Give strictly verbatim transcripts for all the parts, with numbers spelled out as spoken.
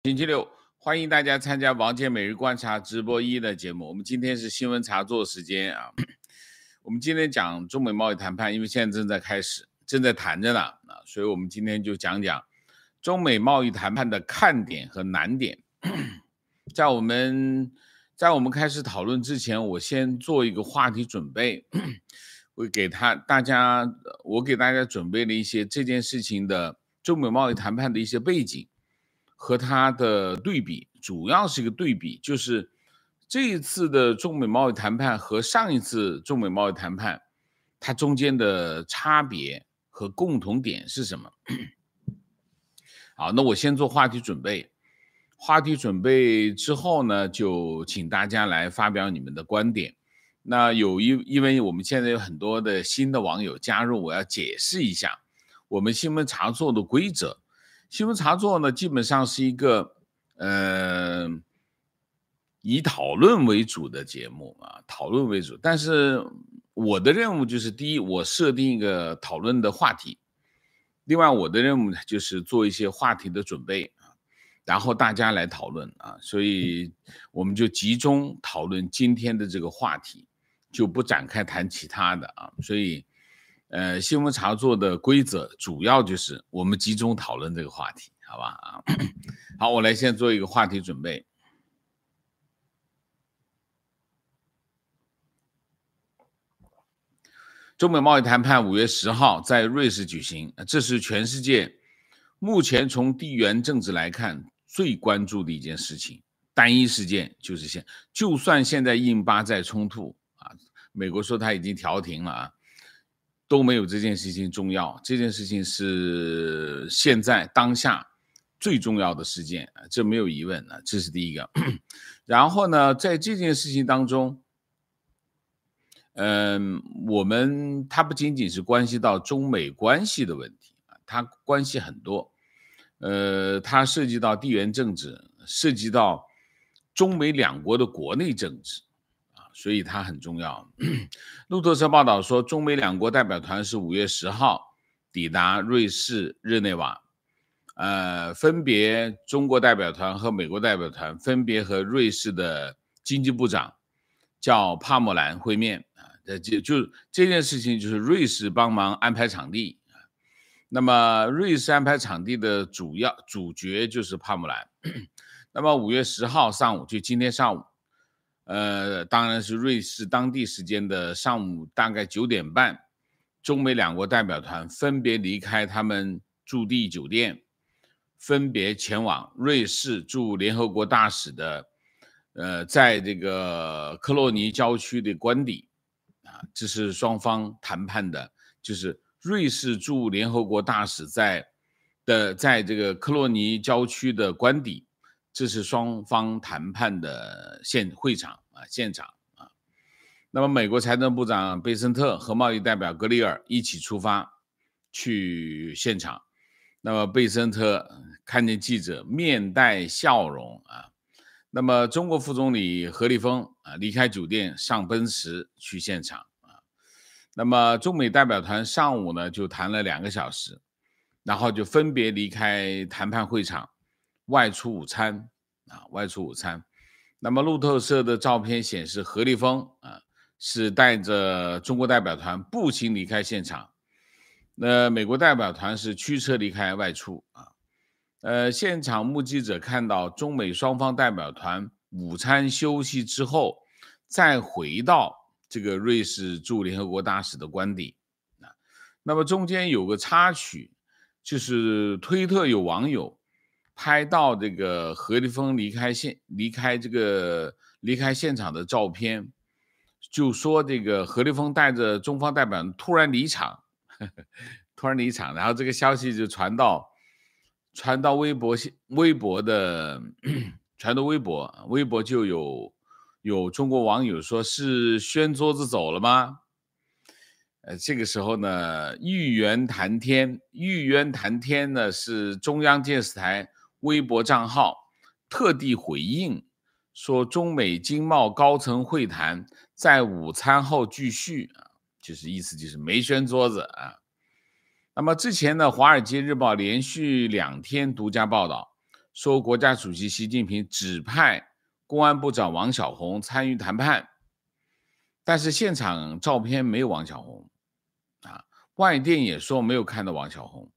星期六，欢迎大家参加王健每日观察直播一的节目。我们今天是新闻茶座时间啊，我们今天讲中美贸易谈判，因为现在正在开始，正在谈着呢啊，所以我们今天就讲讲中美贸易谈判的看点和难点。在我们在我们开始讨论之前，我先做一个话题准备，我给他大家，我给大家准备了一些这件事情的中美贸易谈判的一些背景。和它的对比，主要是一个对比，就是这一次的中美贸易谈判和上一次中美贸易谈判，它中间的差别和共同点是什么？好，那我先做话题准备。话题准备之后呢，就请大家来发表你们的观点。那有一，因为我们现在有很多的新的网友加入，我要解释一下我们新闻茶座的规则。新闻茶座呢，基本上是一个呃以讨论为主的节目啊，讨论为主。但是我的任务就是，第一，我设定一个讨论的话题；另外，我的任务就是做一些话题的准备啊，然后大家来讨论啊。所以我们就集中讨论今天的这个话题，就不展开谈其他的啊。所以。呃，新闻茶座的规则主要就是我们集中讨论这个话题，好吧？啊，好，我来先做一个话题准备。中美贸易谈判五月十号在瑞士举行，这是全世界目前从地缘政治来看最关注的一件事情。单一事件就是现，就算现在印巴在冲突啊，美国说他已经调停了啊。都没有这件事情重要，这件事情是现在当下最重要的事件，这没有疑问啊，这是第一个。然后呢，在这件事情当中，嗯，我们它不仅仅是关系到中美关系的问题，它关系很多，呃，它涉及到地缘政治，涉及到中美两国的国内政治。所以它很重要。路透社报道说，中美两国代表团是五月十号抵达瑞士日内瓦，呃，分别中国代表团和美国代表团分别和瑞士的经济部长叫帕莫兰会面啊，就就这件事情就是瑞士帮忙安排场地。那么瑞士安排场地的主要主角就是帕莫兰。那么五月十号上午，就今天上午。呃，当然是瑞士当地时间的上午大概九点半，中美两国代表团分别离开他们驻地酒店，分别前往瑞士驻联合国大使的，呃，在这个科洛尼郊区的官邸啊，这是双方谈判的，就是瑞士驻联合国大使在的在这个科洛尼郊区的官邸。这是双方谈判的现会场啊，现场啊。那么，美国财政部长贝森特和贸易代表格里尔一起出发去现场。那么，贝森特看见记者，面带笑容啊。那么，中国副总理何立峰啊，离开酒店上奔驰去现场啊。那么，中美代表团上午呢就谈了两个小时，然后就分别离开谈判会场。外出午餐啊，外出午餐。那么路透社的照片显示，何立峰啊是带着中国代表团步行离开现场，那美国代表团是驱车离开外出啊。呃，现场目击者看到中美双方代表团午餐休息之后，再回到这个瑞士驻联合国大使的官邸啊。那么中间有个插曲，就是推特有网友。拍到这个何立峰离开现离开这个离开现场的照片，就说这个何立峰带着中方代表突然离场，呵呵突然离场，然后这个消息就传到传到微博微博的传到微博，微博就有有中国网友说是掀桌子走了吗？呃，这个时候呢，玉渊谈天，玉渊谈天呢是中央电视台。微博账号特地回应说，中美经贸高层会谈在午餐后继续啊，就是意思就是没掀桌子啊。那么之前呢，《华尔街日报》连续两天独家报道说国家主席习近平指派公安部长王小洪参与谈判，但是现场照片没有王小洪啊，外电也说没有看到王小洪，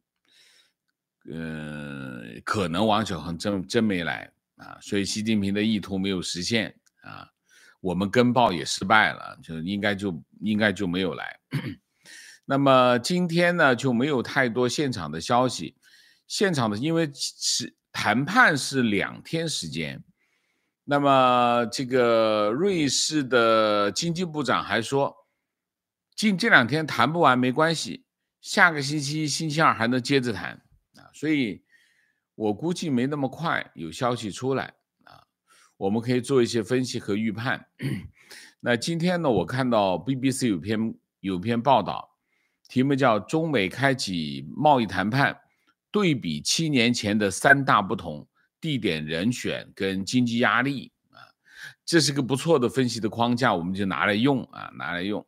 呃，可能王小洪真真没来啊，所以习近平的意图没有实现啊，我们跟报也失败了，就应该就应该就没有来。那么今天呢就没有太多现场的消息，现场的因为是谈判是两天时间，那么这个瑞士的经济部长还说，近这两天谈不完没关系，下个星期星期二还能接着谈啊，所以我估计没那么快有消息出来啊，我们可以做一些分析和预判。那今天呢，我看到 B B C 有篇有篇报道。题目叫中美开启贸易谈判，对比七年前的三大不同，地点、人选跟经济压力啊，这是个不错的分析的框架，我们就拿来用啊，拿来用。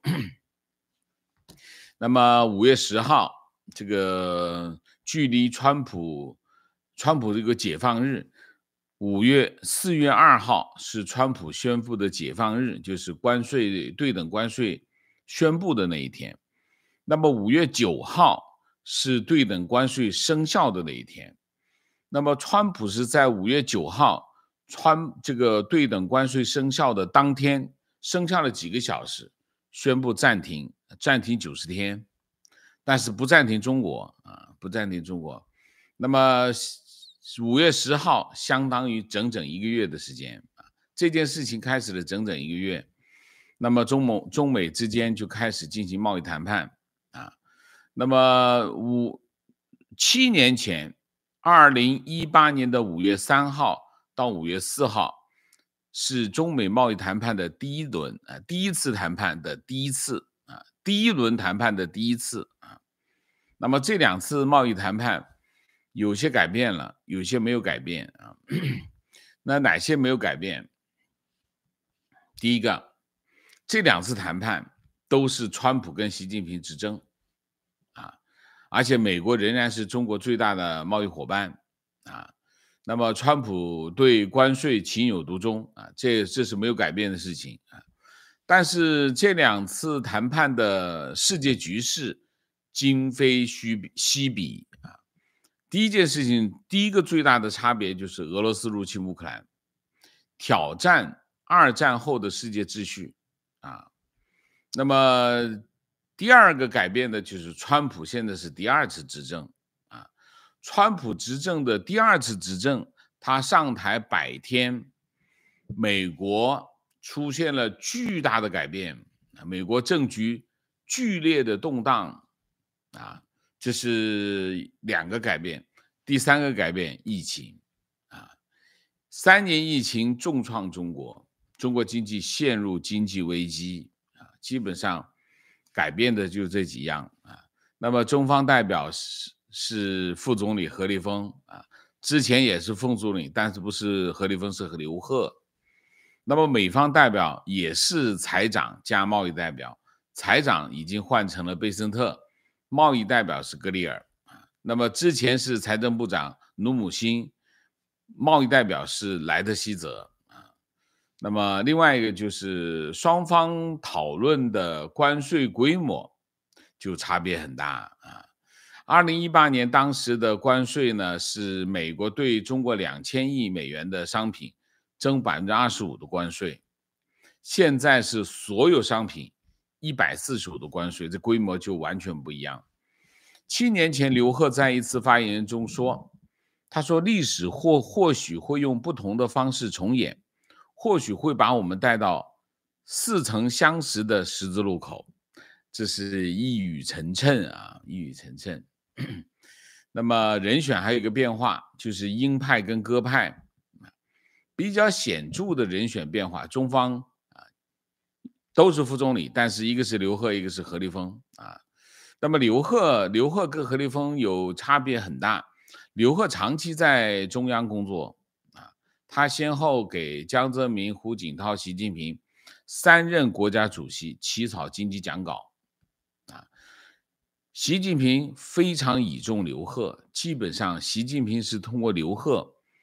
那么五月十号，这个距离川普川普这个解放日，五月四月二号是川普宣布的解放日，就是关税对等关税宣布的那一天。那么五月九号是对等关税生效的那一天，那么川普是在五月九号川这个对等关税生效的当天，生效了几个小时，宣布暂停，暂停九十天，但是不暂停中国啊，不暂停中国。那么五月十号相当于整整一个月的时间啊，这件事情开始了整整一个月，那么中美中美之间就开始进行贸易谈判。啊，那么五七年前，二零一八年的五月三号到五月四号，是中美贸易谈判的第一轮啊，第一次谈判的第一次啊，第一轮谈判的第一次啊。那么这两次贸易谈判有些改变了，有些没有改变啊。那哪些没有改变？第一个，这两次谈判都是川普跟习近平执政啊，而且美国仍然是中国最大的贸易伙伴啊。那么川普对关税情有独钟啊，这这是没有改变的事情啊。但是这两次谈判的世界局势今非昔比啊。第一件事情，第一个最大的差别就是俄罗斯入侵乌克兰，挑战二战后的世界秩序啊。那么第二个改变的就是川普现在是第二次执政啊。川普执政的第二次执政，他上台百天，美国出现了巨大的改变，美国政局剧烈的动荡啊，这是两个改变。第三个改变，疫情啊，三年疫情重创中国，中国经济陷入经济危机啊，基本上改变的就这几样啊。那么中方代表是是副总理何立峰啊，之前也是副总理，但是不是何立峰，是何刘鹤。那么美方代表也是财长加贸易代表，财长已经换成了贝森特，贸易代表是格里尔。那么之前是财政部长努姆辛，贸易代表是莱特希泽啊。那么另外一个就是双方讨论的关税规模就差别很大啊。二零一八年当时的关税呢是美国对中国两千亿美元的商品征百分之二十五的关税，现在是所有商品一百四十五的关税，这规模就完全不一样。七年前，刘鹤在一次发言中说：“他说历史或或许会用不同的方式重演，或许会把我们带到似曾相识的十字路口。”这是一语成谶啊，一语成谶。那么人选还有一个变化，就是鹰派跟鸽派比较显著的人选变化。中方啊都是副总理，但是一个是刘鹤，一个是何立峰啊。那么刘鹤，刘鹤跟何立峰有差别很大。刘鹤长期在中央工作啊，他先后给江泽民、胡锦涛、习近平三任国家主席起草经济讲稿啊。习近平非常倚重刘鹤，基本上习近平是通过刘鹤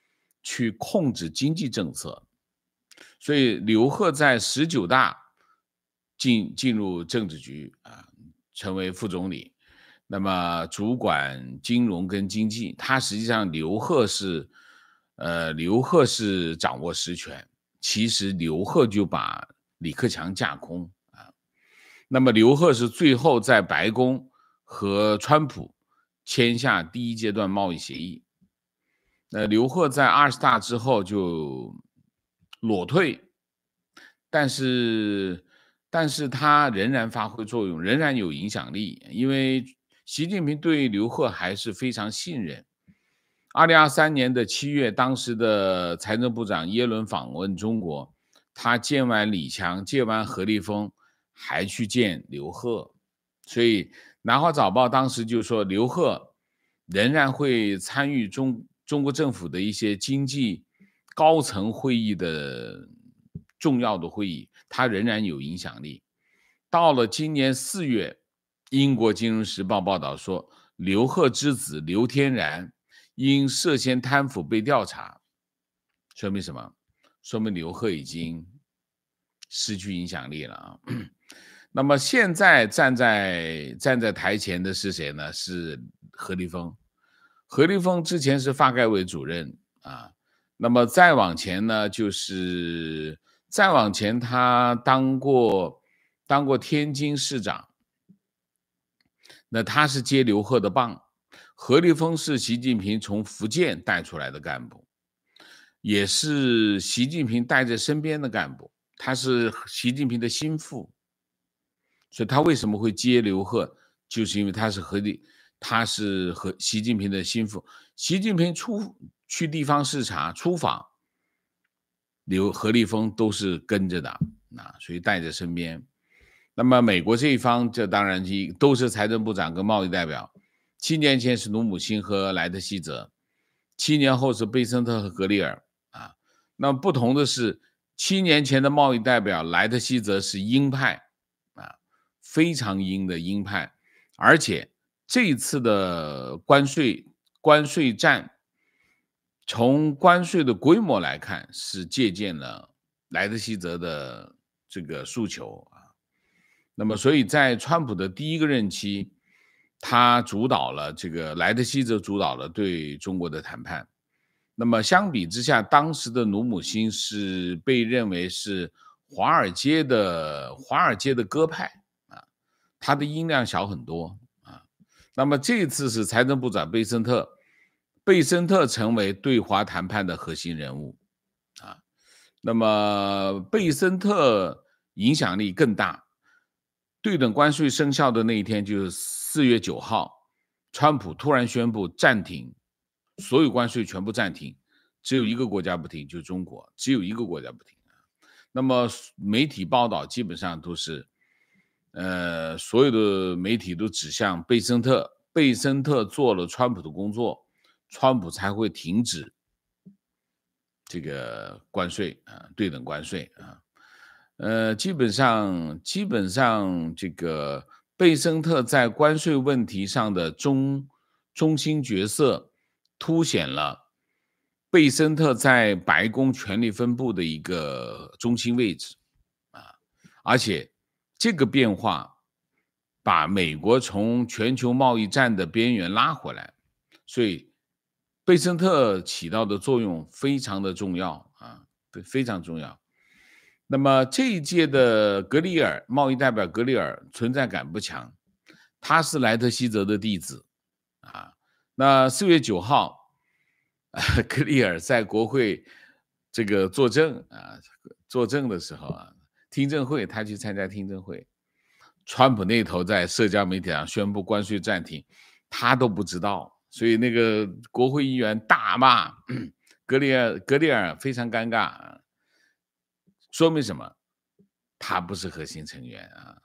去控制经济政策。所以刘鹤在十九大进进入政治局啊，成为副总理，那么主管金融跟经济。他实际上刘鹤是，呃，刘鹤是掌握实权，其实刘鹤就把李克强架空啊。那么刘鹤是最后在白宫和川普签下第一阶段贸易协议。那刘鹤在二十大之后就裸退，但是但是他仍然发挥作用，仍然有影响力，因为习近平对刘鹤还是非常信任。二零二三年的七月，当时的财政部长耶伦访问中国，他见完李强，见完何立峰，还去见刘鹤，所以南华早报当时就说刘鹤仍然会参与中中国政府的一些经济高层会议的重要的会议，他仍然有影响力。到了今年四月，英国金融时报报道说，刘鹤之子刘天然因涉嫌贪腐被调查，说明什么？说明刘鹤已经失去影响力了啊。那么现在站在站在台前的是谁呢？是何立峰。何立峰之前是发改委主任啊，那么再往前呢，就是再往前他当过当过天津市长，那他是接刘鹤的棒。何立峰是习近平从福建带出来的干部，也是习近平带在身边的干部，他是习近平的心腹，所以他为什么会接刘鹤，就是因为他是何立，他是和习近平的心腹。习近平出去地方视察出访，刘何立峰都是跟着的啊，所以带在身边。那么美国这一方，这当然都是财政部长跟贸易代表。七年前是努姆辛和莱特希泽，七年后是贝森特和格里尔啊。那么不同的是，七年前的贸易代表莱特希泽是鹰派啊，非常鹰的鹰派，而且这一次的关税关税战，从关税的规模来看，是借鉴了莱特希泽的这个诉求啊。那么，所以在川普的第一个任期，他主导了这个莱特希泽主导了对中国的谈判。那么相比之下，当时的努姆辛是被认为是华尔街的华尔街的鸽派啊，他的音量小很多啊。那么这次是财政部长贝森特，贝森特成为对华谈判的核心人物啊。那么贝森特影响力更大。对等关税生效的那一天就是四月九号，川普突然宣布暂停，所有关税全部暂停，只有一个国家不停，就是中国，只有一个国家不停。那么媒体报道基本上都是，呃，所有的媒体都指向贝森特，贝森特做了川普的工作，川普才会停止这个关税啊，对等关税啊。呃，基本上，基本上，这个贝森特在关税问题上的中中心角色，凸显了贝森特在白宫权力分布的一个中心位置啊，而且这个变化把美国从全球贸易战的边缘拉回来，所以贝森特起到的作用非常的重要啊，对，非常重要。那么这一届的格里尔贸易代表格里尔存在感不强，他是莱特希泽的弟子啊。那四月九号，格里尔在国会这个作证啊，作证的时候啊，听证会他去参加听证会，川普那头在社交媒体上宣布关税暂停，他都不知道，所以那个国会议员大骂格里尔，格里尔非常尴尬啊。说明什么？他不是核心成员啊。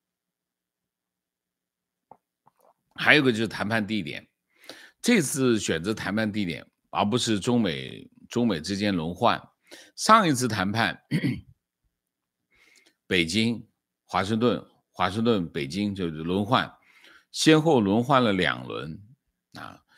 还有个就是谈判地点，这次选择谈判地点，而不是中美中美之间轮换。上一次谈判，北京、华盛顿、华盛顿、北京就是轮换，先后轮换了两轮啊。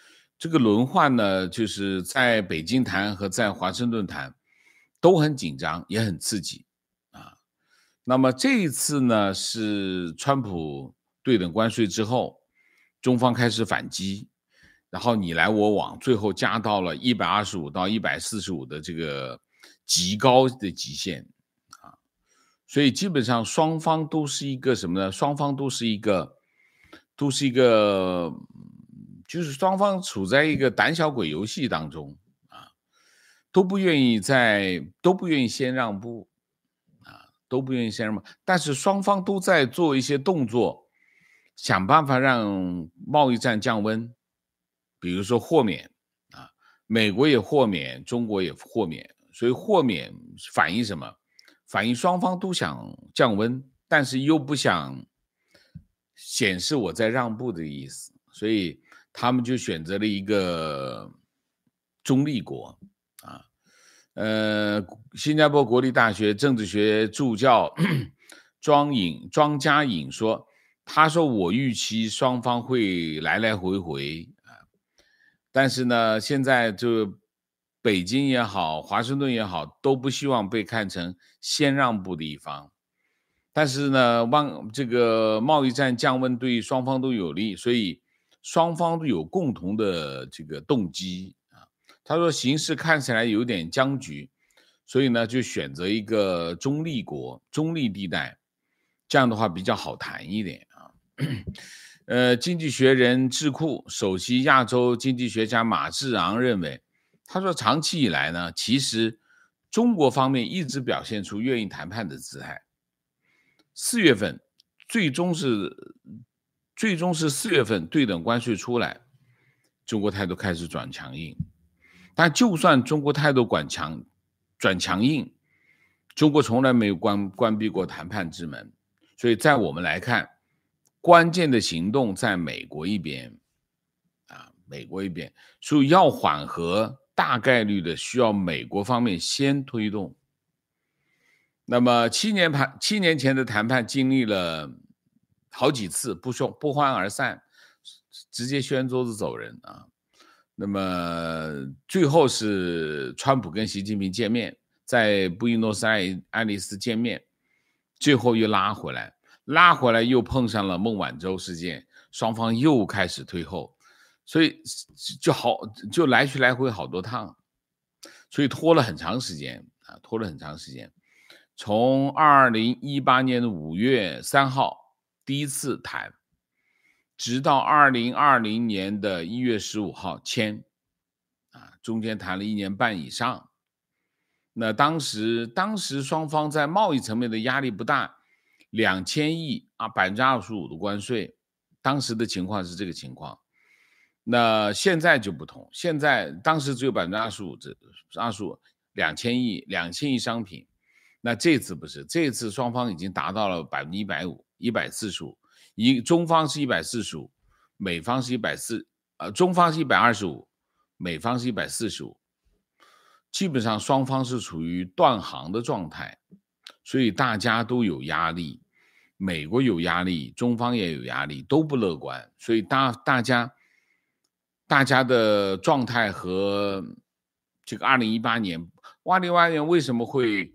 这个轮换呢，就是在北京谈和在华盛顿谈都很紧张，也很刺激啊。那么这一次呢，是川普对等关税之后，中方开始反击，然后你来我往，最后加到了一百二十五到一百四十五的这个极高的极限啊。所以基本上双方都是一个什么呢？双方都是一个，都是一个，就是双方处在一个胆小鬼游戏当中啊，都不愿意在，都不愿意先让步啊，都不愿意先让步，但是双方都在做一些动作，想办法让贸易战降温，比如说豁免啊，美国也豁免，中国也豁免，所以豁免反映什么？反映双方都想降温，但是又不想显示我在让步的意思，所以他们就选择了一个中立国啊。呃，新加坡国立大学政治学助教庄颖庄家颖说，他说我预期双方会来来回回啊，但是呢，现在就北京也好，华盛顿也好，都不希望被看成先让步的一方。但是呢，望这个贸易战降温对双方都有利，所以双方都有共同的这个动机啊。他说形势看起来有点僵局，所以呢就选择一个中立国、中立地带，这样的话比较好谈一点啊。呃，经济学人智库首席亚洲经济学家马志昂认为，他说长期以来呢，其实中国方面一直表现出愿意谈判的姿态。四月份最终是最终是四月份对等关税出来，中国态度开始转强硬。但就算中国态度转强转强硬，中国从来没有关关闭过谈判之门。所以在我们来看，关键的行动在美国一边啊，美国一边，所以要缓和，大概率的需要美国方面先推动。那么七年盘七年前的谈判经历了好几次不说不欢而散，直接掀桌子走人啊。那么最后是川普跟习近平见面，在布宜诺斯艾艾利斯见面，最后又拉回来，拉回来又碰上了孟晚舟事件，双方又开始退后，所以就好就来去来回好多趟，所以拖了很长时间啊，拖了很长时间。从二零一八年的五月三号第一次谈，直到二零二零年的一月十五号签，啊，中间谈了一年半以上。那当时当时双方在贸易层面的压力不大，两千亿啊，百分之二十五的关税，当时的情况是这个情况。那现在就不同，现在当时只有百分之二十五，这二十五两千亿两千亿商品。那这次不是，这次双方已经达到了百分之一百五，一百四十五，一中方是一百四十五，美方是一百四，呃，中方是一百二十五，美方是一百四十五，基本上双方是处于断航的状态，所以大家都有压力，美国有压力，中方也有压力，都不乐观，所以大大家大家的状态和这个二零一八年，二零一八年为什么会？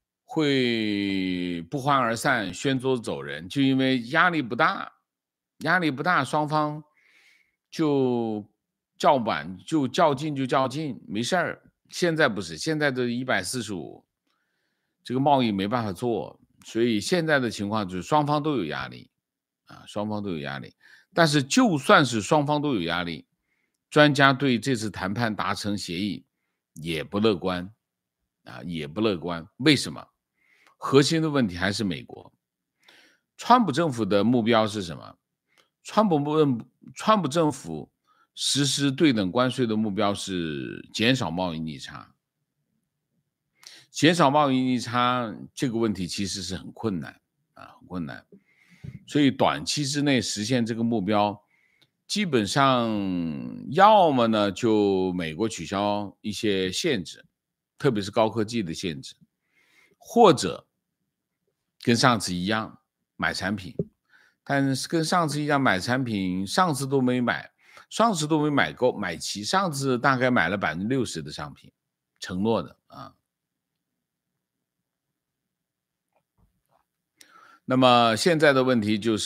会不欢而散，掀桌子走人，就因为压力不大，压力不大，双方就叫板，就较劲就较劲，没事儿。现在不是，现在的一百四十五，这个贸易没办法做，所以现在的情况就是双方都有压力啊，双方都有压力。但是就算是双方都有压力，专家对这次谈判达成协议也不乐观啊，也不乐观。为什么？核心的问题还是美国，川普政府的目标是什么？川普川普政府实施对等关税的目标是减少贸易逆差。减少贸易逆差这个问题其实是很困难啊，很困难。所以短期之内实现这个目标，基本上要么呢就美国取消一些限制，特别是高科技的限制，或者跟上次一样买产品，但是跟上次一样买产品，上次都没买， 上次都没买够买齐，上次大概买了百分之六十的商品，承诺的啊。那么现在的问题就是，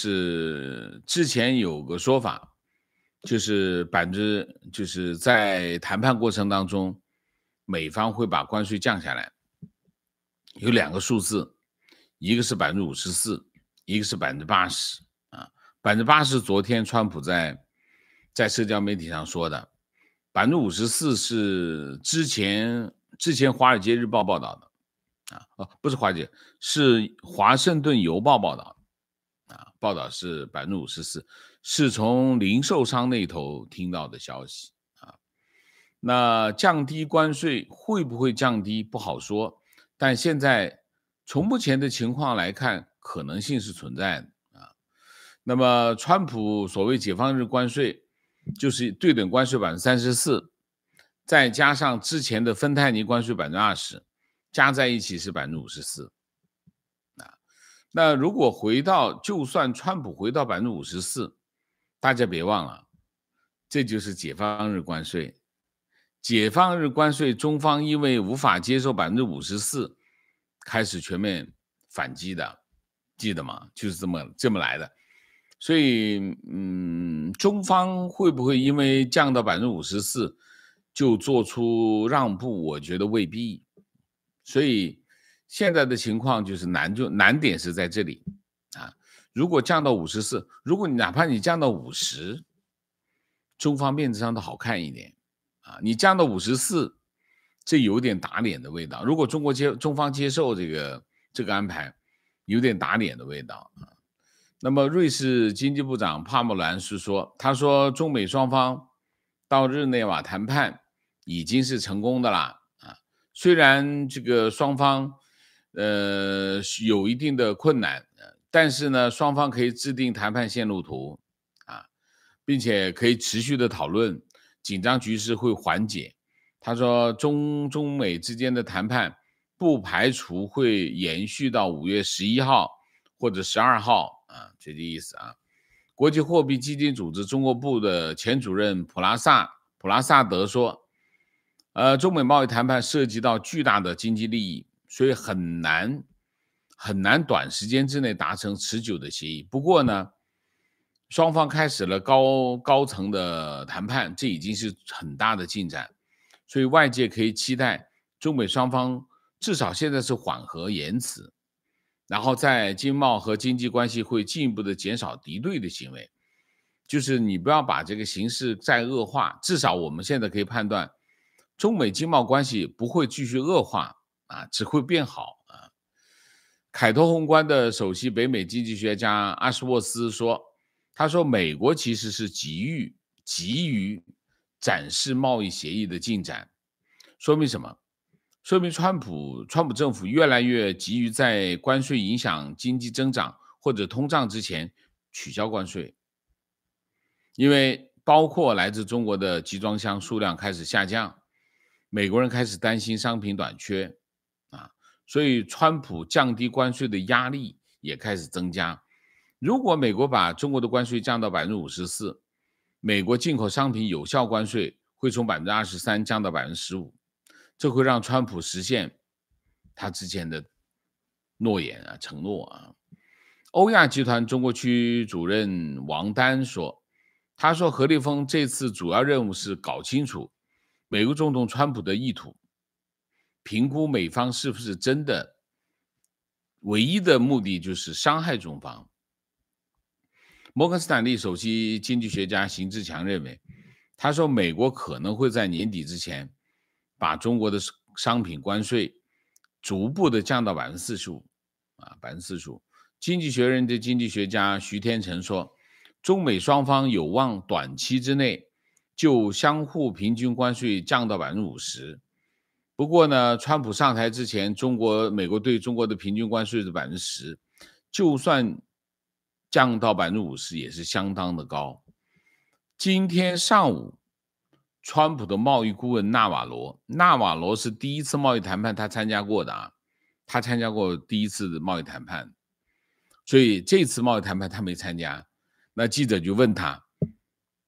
之前有个说法，就是百分之就是在谈判过程当中，美方会把关税降下来，有两个数字，一个是百分之五十四，一个是百分之八十啊。百分之八十，昨天川普在在社交媒体上说的，百分之五十四是之前之前《华尔街日报》报道的。啊，哦，不是华尔街，是华盛顿邮报报道，啊，报道是百分之五十四，是从零售商那头听到的消息啊。那降低关税会不会降低不好说，但现在从目前的情况来看，可能性是存在的啊。那么，川普所谓解放日关税，就是对等关税百分之三十四，再加上之前的芬太尼关税百分之二十。加在一起是百分之五十四，啊，那如果回到，就算川普回到百分之五十四，大家别忘了，这就是解放日关税。解放日关税，中方因为无法接受百分之五十四，开始全面反击的，记得吗？就是这么这么来的。所以，嗯，中方会不会因为降到百分之五十四就做出让步？我觉得未必。所以现在的情况就是难就难点是在这里啊。如果降到五十四，如果你哪怕你降到五十，中方面子上都好看一点啊。你降到五十四，这有点打脸的味道。如果中国接中方接受这个这个安排，有点打脸的味道啊。那么瑞士经济部长帕默兰是说，他说中美双方到日内瓦谈判已经是成功的啦。虽然这个双方呃有一定的困难，但是呢，双方可以制定谈判线路图啊，并且可以持续的讨论，紧张局势会缓解。他说中中美之间的谈判不排除会延续到五月十一号或者十二号啊，这个意思啊。国际货币基金组织中国部的前主任普拉萨普拉萨德说，呃，中美贸易谈判涉及到巨大的经济利益，所以很难很难短时间之内达成持久的协议。不过呢，双方开始了高高层的谈判，这已经是很大的进展，所以外界可以期待中美双方至少现在是缓和言辞，然后在经贸和经济关系会进一步的减少敌对的行为，就是你不要把这个形势再恶化，至少我们现在可以判断。中美经贸关系不会继续恶化啊，只会变好啊。凯托宏观的首席北美经济学家阿什沃斯说，他说美国其实是急于急于展示贸易协议的进展，说明什么？说明川普川普政府越来越急于在关税影响经济增长或者通胀之前取消关税，因为包括来自中国的集装箱数量开始下降。美国人开始担心商品短缺啊，所以川普降低关税的压力也开始增加。如果美国把中国的关税降到 百分之五十四， 美国进口商品有效关税会从 百分之二十三 降到 百分之十五， 这会让川普实现他之前的诺言啊承诺啊。欧亚集团中国区主任王丹说，他说何立峰这次主要任务是搞清楚美国总统川普的意图，评估美方是不是真的唯一的目的就是伤害中方。摩根斯坦利首席经济学家邢志强认为，他说美国可能会在年底之前把中国的商品关税逐步的降到 百分之四十五%， 啊 百分之四十五。 经济学人的经济学家徐天成说，中美双方有望短期之内就相互平均关税降到 百分之五十。 不过呢，川普上台之前，中国美国对中国的平均关税是 百分之十， 就算降到 百分之五十 也是相当的高。今天上午，川普的贸易顾问纳瓦罗，纳瓦罗是第一次贸易谈判他参加过的啊，他参加过第一次的贸易谈判，所以这次贸易谈判他没参加。那记者就问他，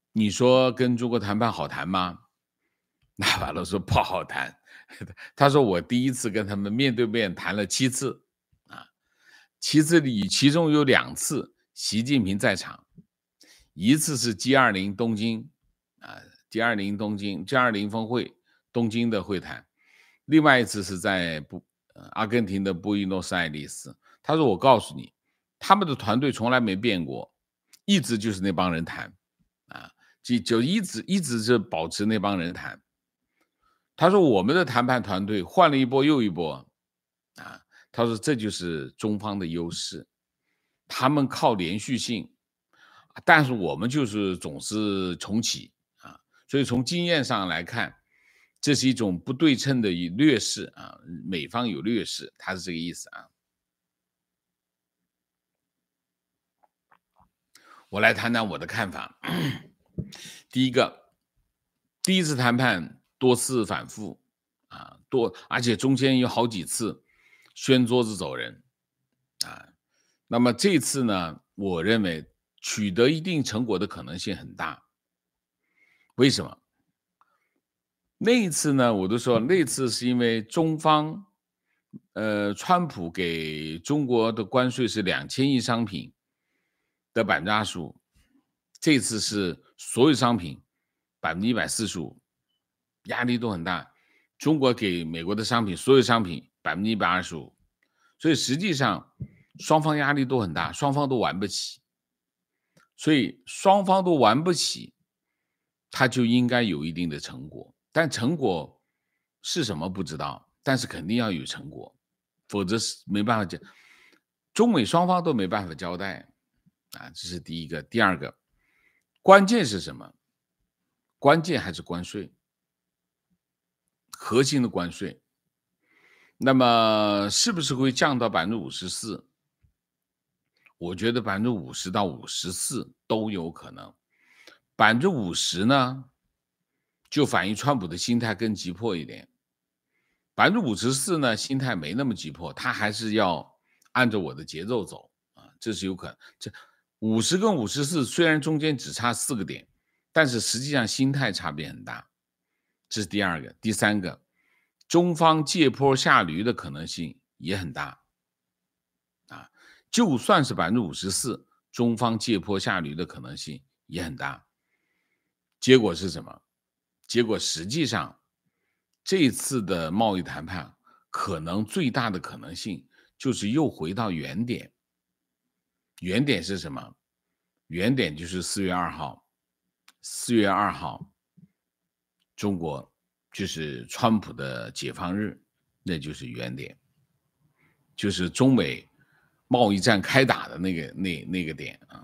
你说跟中国谈判好谈吗？纳瓦罗说不好谈，他说我第一次跟他们面对面谈了七次，啊，七次里其中有两次习近平在场，一次是 G 二十 东京，啊 ，G 二十 东京 G 二十 峰会东京的会谈，另外一次是在布呃阿根廷的布宜诺斯艾利斯。他说我告诉你，他们的团队从来没变过，一直就是那帮人谈，啊，就就一直一直是保持那帮人谈。他说我们的谈判团队换了一波又一波，啊，他说这就是中方的优势，他们靠连续性，但是我们就是总是重启啊，所以从经验上来看，这是一种不对称的劣势啊，美方有劣势，他是这个意思啊。我来谈谈我的看法。第一个，第一次谈判多次反复啊，多而且中间有好几次掀桌子走人啊。那么这次呢，我认为取得一定成果的可能性很大。为什么？那一次呢，我都说那次是因为中方，呃，川普给中国的关税是两千亿商品的百分之二十五，这次是所有商品百分之一百四十五，压力都很大。中国给美国的商品，所有商品百分之一百二十五，所以实际上双方压力都很大，双方都玩不起。所以双方都玩不起，他就应该有一定的成果。但成果是什么不知道，但是肯定要有成果，否则是没办法讲。中美双方都没办法交代啊，这是第一个。第二个，关键是什么？关键还是关税，核心的关税。那么是不是会降到百分之五十四？我觉得百分之五十到五十四都有可能。百分之五十呢，就反映川普的心态更急迫一点。百分之五十四呢，心态没那么急迫，他还是要按照我的节奏走啊，这是有可能。这五十跟五十四虽然中间只差四个点，但是实际上心态差别很大。这是第二个。第三个，中方借坡下驴的可能性也很大啊，就算是百分之五十四，中方借坡下驴的可能性也很大。结果是什么？结果实际上，这次的贸易谈判可能最大的可能性就是又回到原点。原点是什么？原点就是四月二号，四月二号，中国就是川普的解放日，那就是原点，就是中美贸易战开打的那个那那个点啊。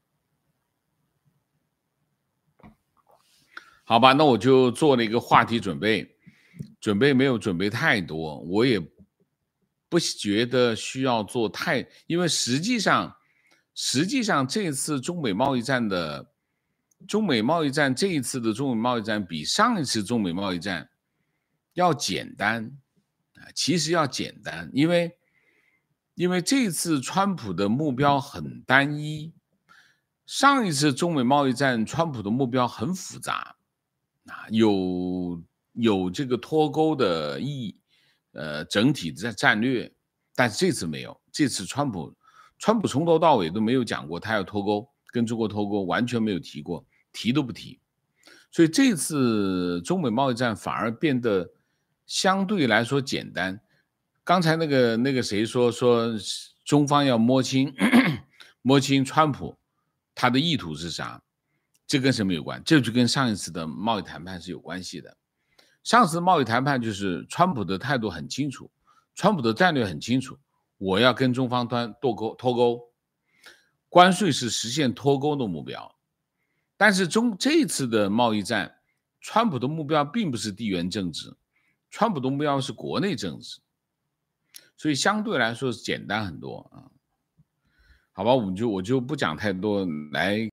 好吧，那我就做了一个话题准备，准备没有准备太多，我也不觉得需要做太，因为实际上，实际上这次中美贸易战的中美贸易战这一次的中美贸易战比上一次中美贸易战要简单啊，其实要简单，因为因为这次川普的目标很单一，上一次中美贸易战川普的目标很复杂。啊，有有这个脱钩的意义，呃，整体的战略，但是这次没有，这次川普，川普从头到尾都没有讲过他要脱钩，跟中国脱钩，完全没有提过，提都不提，所以这次中美贸易战反而变得相对来说简单。刚才那个那个谁说说中方要摸清摸清川普他的意图是啥？这跟什么有关？这就跟上一次的贸易谈判是有关系的。上次贸易谈判就是川普的态度很清楚，川普的战略很清楚，我要跟中方端脱钩，脱钩，关税是实现脱钩的目标。但是中这次的贸易战，川普的目标并不是地缘政治，川普的目标是国内政治，所以相对来说是简单很多啊。好吧，我们就我就不讲太多，来